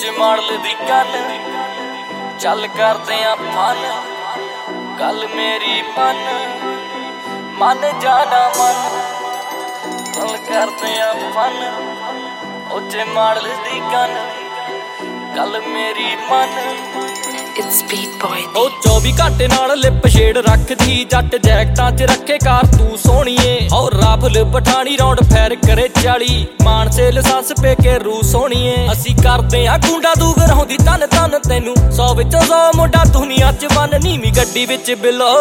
ਉੱਚੇ ਮਾਡਲ ਦੀ ਗੱਲ ਚੱਲ ਕਰਦੇ ਆ ਫਨ ਗੱਲ ਮੇਰੀ ਮਨ ਜਾਣਾ ਮਨ ਚੱਲ ਕਰਦੇ ਆ ਫਨ ਉੱਚੇ ਮਾਡਲ ਦੀ ਗੱਲ ਮੇਰੀ It's Beat Boy ਉਹ 24 ਘੰਟੇ ਨਾਲ ਲਿਪ ਸ਼ੇਡ ਰੱਖਦੀ ਜੱਟ ਜੈਕਟਾਂ 'ਚ ਰੱਖੇ ਕਾਰ ਤੂੰ ਸੋਹਣੀਏ ਔਰ ਰਾਫਲ ਪਠਾਣੀ ਰੌਂਡ ਫੈਰ ਕਰੇ 40 ਮਾਨਸੇ ਲਾਇਸੈਂਸ ਪੇ ਕੇ ਰੂ ਸੋਹਣੀਏ ਅਸੀਂ ਕਰਦੇ ਆ ਗੁੰਡਾ ਦੂ ਗਰਾਉਂਦੀ ਤਨ ਤੈਨੂੰ 100 ਵਿੱਚੋਂ 100 ਮੁੰਡਾ ਦੁਨੀਆ 'ਚ ਬੰਨ ਨੀਵੀਂ ਗੱਡੀ ਵਿੱਚ ਬਿਲੋ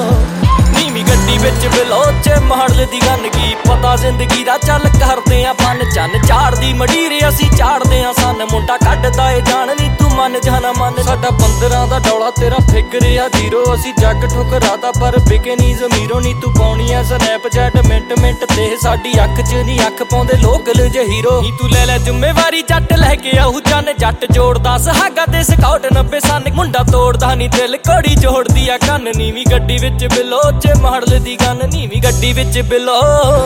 ਨੀਵੀਂ ਗੱਡੀ ਵਿੱਚ ਬਿਲੋ ਚ ਮਾਡਲ ਦੀ ਗੰਨ ਕੀ ਪਤਾ ਜ਼ਿੰਦਗੀ ਦਾ ਚੱਲ ਕਰਦੇ ਆ ਫਨ ਚੰਨ ਝਾੜਦੀ ਮਡੀਰ ਅਸੀਂ ਝਾੜਦੇ ਆ ਸੰਨ ਮੁੰਡਾ ਕੱਢਦਾ ਏ ਜਾਣ ਨੀ ਤੂੰ ਮਨ ਜਾਣਾ ਮਨ ਸਾਡਾ 15 ਦਾ ਡੌਲਾ ਤੇਰਾ ਫਿਕਰ ਆ ਜ਼ੀਰੋ ਅਸੀਂ ਜੱਗ ਠੁਕਰਾਦਾ ਪਰ ਵਿਕੇ ਨੀ ਜ਼ਮੀਰੋ ਨੀ ਤੂੰ ਪਾਉਣੀ ਆ ਸਨੈਪਚੈਟ ਮਿੰਟ ਤੇ ਸਾਡੀ ਅੱਖ 'ਚ ਨੀ ਅੱਖ ਪਾਉਂਦੇ ਲੋਕਲ ਜੇ ਹੀਰੋ ਨੀ ਤੂੰ ਲੈ ਜ਼ਿੰਮੇਵਾਰੀ ਜੱਟ ਲੈ ਕੇ ਆਉ ਚੰਨ ਜੱਟ ਜੋੜਦਾ ਸਹਾਗਾ ਤੇ ਸਕਾਊਟ 90 ਸੰਨ ਮੁੰਡਾ ਤੋੜਦਾ ਨੀ ਦਿਲ ਘੋੜੀ ਜੋੜਦੀ ਆ ਕੰਨ ਨੀਵੀਂ ਗੱਡੀ ਵਿੱਚ ਬਿਲੋ ਚ ਮਾਡਲ ਦੀ ਗੰਨ ਨੀਵੀਂ ਗੱਡੀ ਵਿੱਚ ਬਿਲੋ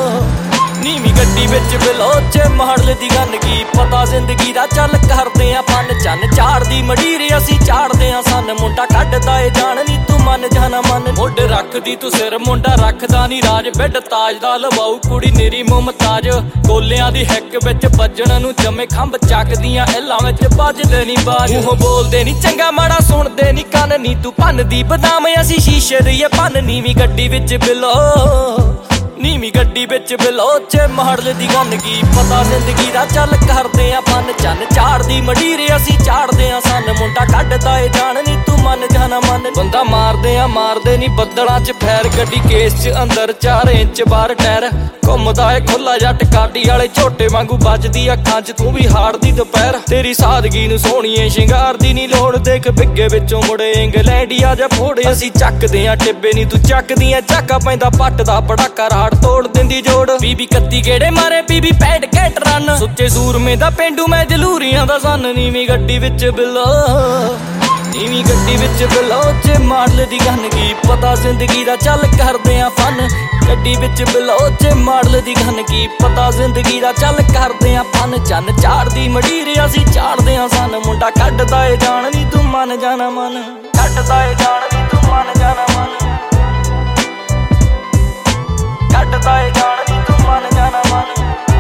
ਨੀਵੀਂ ਗੱਡੀ ਵਿੱਚ ਬਿਲੋ ਚ ਮਾਡਲ ਦੀ ਗੰਨ ਕੀ ਪਤਾ ਜ਼ਿੰਦਗੀ ਦਾ ਚੱਲ ਕਰਦੇ ਆ ਫਨ ਚੰਨ ਝਾੜਦੀ ਮਡੀਰ ਅਸੀਂ ਝਾੜਦੇ ਆ ਸੰਨ ਮੁੰਡਾ ਕੱਢਦਾ ਏ ਜਾਣ ਨੀ ਤੂੰ ਮਨ ਜਾਣਾ ਮਨ ਮੋਢੇ ਰੱਖਦੀ ਤੂੰ ਸਿਰ ਮੁੰਡਾ ਰੱਖਦਾ ਨੀ ਰਾਜ ਬਿੱਡ ਤਾਜ ਦਾ ਲਵਾਉ ਕੁੜੀ ਨੀਰੀ ਮੁਮਤਾਜ ਗੋਲਿਆਂ ਦੀ ਹਿੱਕ ਵਿੱਚ ਵੱਜਣ ਨੂੰ ਜੰਮੇ ਖੰਭ ਚੱਕਦੀਆਂ ਇੱਲਾਂ ਵਿੱਚ ਵੱਜਦੇ ਨੀ ਬਾਜ ਮੂੰਹ ਬੋਲਦੇ ਨੀ ਚੰਗਾ ਮਾੜਾ ਸੁਣਦੇ ਨੀ ਕੰਨ ਨੀ ਤੂੰ ਭੰਨਦੀ ਬਦਾਮ ਅਸੀਂ ਸ਼ੀਸ਼ੇ ਦੀ ਭੰਨ ਨੀਵੀਂ ਗੱਡੀ ਵਿੱਚ ਬਿਲੋ ਨੀਵੀਂ ਗੱਡੀ ਵਿੱਚ ਬਿਲੋ ਚ ਮਾਡਲ ਦੀ ਗੰਨ ਕੀ ਪਤਾ ਜ਼ਿੰਦਗੀ ਦਾ ਚੱਲ ਕਰਦੇ ਆ ਫਨ ਚੰਨ ਝਾੜਦੀ ਮਡੀਰ ਅਸੀਂ ਝਾੜਦੇ ਆ ਸੰਨ ਮੁੰਡਾ ਕੱਢਦਾ ਏ ਜਾਣ ਨੀ ਤੂੰ ਮਨ ਜਾਣਾ ਮਨ ਬੰਦਾ ਮਾਰਦੇ ਨੀ ਬੱਦਲਾਂ 'ਚ ਫੈਰ ਗੱਡੀ ਕੇਸ 'ਚ ਅੰਦਰ 4 ਇੰਚ ਬਾਹਰ ਟਾਇਰ ਘੁੰਮਦਾ ਏ ਖੁੱਲਾ ਜੱਟ ਕਾਡੀ ਵਾਲੇ ਝੋਟੇ ਵਾਂਗੂ ਵੱਜਦੀ ਅੱਖਾਂ 'ਚ ਤੂੰ ਵੀ ਹਾਰਦੀ ਦੁਪਹਿਰ ਤੇਰੀ ਸਾਦਗੀ ਨੂੰ ਸੋਹਣੀਏ ਸ਼ਿੰਗਾਰ ਦੀ ਨੀ ਲੋੜ ਦੇਖ ਬਿੱਗੇ ਵਿੱਚੋਂ ਮੁੜੇ ਇੰਗਲੈਂਡੀਆ ਜਾਂ ਫੋੜੇ ਅਸੀਂ ਚੱਕਦੇ ਆ ਟਿੱਬੇ ਨੀ ਤੂੰ ਚੱਕਦੀ ਆ ਝਾਕਾ ਪੈਂਦਾ ਪੱਟ ਦਾ ਪੜਾਕਾ ਰਾੜ ਤੋੜ ਦਿੰਦੀ ਜੋੜ ਬੀਬੀ 31 ਗੇੜੇ ਮਾਰੇ ਬੀਬੀ 65 ਘੈਂਟ ਰਨ ਸੁੱਚੇ ਸੂਰਮੇ ਦਾ ਪਿੰਡੂ ਮੈਂ ਜਲੂਰੀਆਂ ਦਾ ਸੰਨ ਨੀਵੀਂ ਗੱਡੀ ਵਿੱਚ ਬਿਲੋ ਨੀਵੀਂ ਗੱਡੀ ਵਿੱਚ ਬਿਲੋ ਚ ਮਾਡਲ ਦੀ ਗੰਨ ਕੀ ਪਤਾ ਜ਼ਿੰਦਗੀ ਦਾ ਚੱਲ ਕਰਦੇ ਆ ਫਨ ਗੱਡੀ ਵਿੱਚ ਬਿਲੋ ਚ ਮਾਡਲ ਦੀ ਗੰਨ ਕੀ ਪਤਾ ਜ਼ਿੰਦਗੀ ਦਾ ਚੱਲ ਕਰਦੇ ਆ ਫਨ ਚੰਨ ਝਾੜਦੀ ਮਡੀਰ ਅਸੀਂ ਝਾੜਦੇ ਆ ਸੰਨ ਮੁੰਡਾ ਕੱਢਦਾ ਏ ਜਾਣ ਨੀ ਤੂੰ ਮਨ ਜਾਣਾ ਮਨ ਕੱਢਦਾ ਏ ਜਾਣ ਨੀ ਤੂੰ ਮਨ ਜਾਣਾ ਮਨ ਕੱਢਦਾ ਏ ਜਾਣ ਨੀ ਤੂੰ ਮਨ ਜਾਣਾ ਮਨ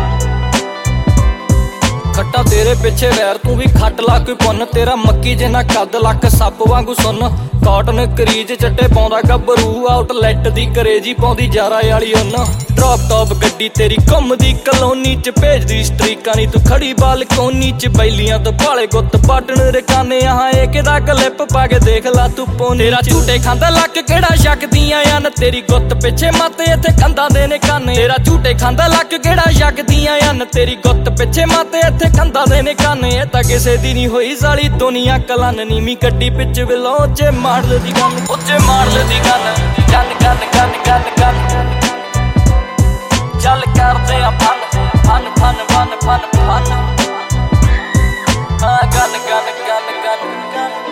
ਖੱਟਾ ਤੇਰੇ ਪਿੱਛੇ ਵੈਰ ਤੂੰ ਵੀ ਖੱਟ ਲਾ ਕੋਈ ਪੁੰਨ ਤੇਰਾ ਮੱਕੀ ਜਿੰਨਾ ਕੱਦ ਲੱਕ ਸੱਪ ਵਾਂਗੂ ਸੁੰਨ ਕਾਟਨ ਕਰੀਜ ਚੱਟੇ ਪਾਉਂਦਾ ਗੱਭਰੂ ਆਊਟਲੈਟ ਦੀ ਕਰੇਜੀ ਪਾਉਂਦੀ ਜਾਰਾ ਵਾਲੀ ਉਹਨ ਡ੍ਰੌਪ ਟੌਪ ਗੱਡੀ ਤੇਰੀ ਘੁੰਮਦੀ ਕਲੋਨੀ 'ਚ ਭੇਜਦੀ ਸਟਰੀਕਾਂ ਨੀ ਤੂੰ ਖੜੀ ਬਾਲਕੋਨੀ 'ਚ ਬੈਲੀਆਂ ਤੋਂ ਭਾਲੇ ਗੁੱਤ ਪਾਟਣ ਰਕਾਨੇ ਆਹ ਏ ਕਿਦਾ ਕਲਿੱਪ ਪਾ ਕੇ ਦੇਖ ਲਾ ਤੂੰ ਪੋਨੀ ਤੇਰਾ ਝੂਟੇ ਖਾਂਦਾ ਲੱਕ ਕਿਹੜਾ ਸ਼ੱਕਦੀਆਂ ਹਨ ਤੇਰੀ ਗੁੱਤ ਪਿੱਛੇ ਮਾਤੇ ਇੱਥੇ ਕੰਧਾਂ ਦੇ ਨੇ ਕੰਨ ਤੇਰਾ ਝੂਟੇ ਖਾਂਦਾ ਲੱਕ ਕਿਹੜਾ ਸ਼ੱਕਦੀਆਂ ਹਨ ਤੇਰੀ ਗੁੱਤ ਪਿੱਛੇ ਮਾਤੇ ਇੱਥੇ ਕੰਧਾਂ ਦੇ ਨੇ ਕੰਨ ਇਹ ਤਾਂ ਕਿਸੇ ਦੀ ਨੀ ਹੋਈ ਸਾਲੀ ਦੁਨੀਆ ਕਲਨ ਨੀਵੀਂ ਗੱਡੀ ਵਿੱਚ ਬਿਲੋ ਚ ਮਾਡਲ ਦੀ ਗੰਨ ਉੱਚੇ ਮਾਡਲ ਦੀ ਗੰਨ ਚੱਲ ਕਰਦੇ ਆ ਫਨ ਹਾਂ ਗੰਨ